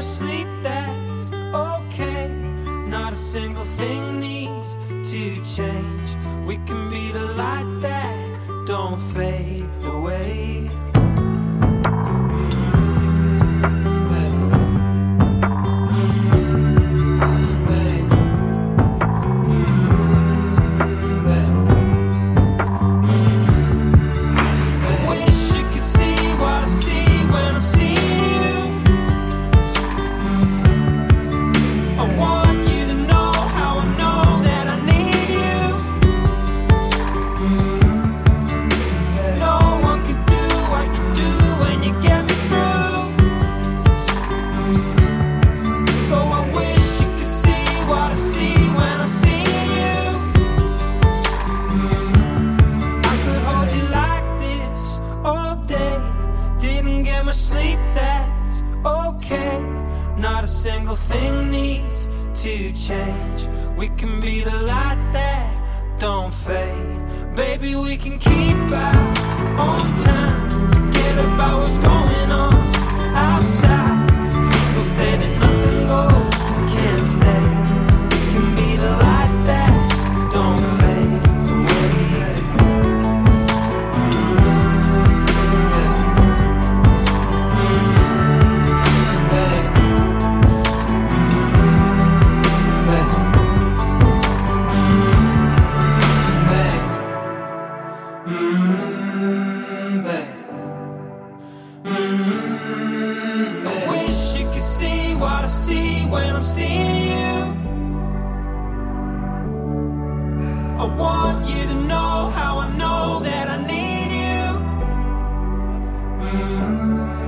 much sleep, that's okay. Not a single thing needs to change. We can be the light that don't fade away. Sleep, that's okay. Not a single thing needs to change. We can be the light that don't fade. Baby, we can keep out on time. Forget about what's going on outside. People say that nothing goes, can't stay. We can be the light that don't fade away. I wish you could see what I see when I'm seeing you. I want you to know how I know that I need you.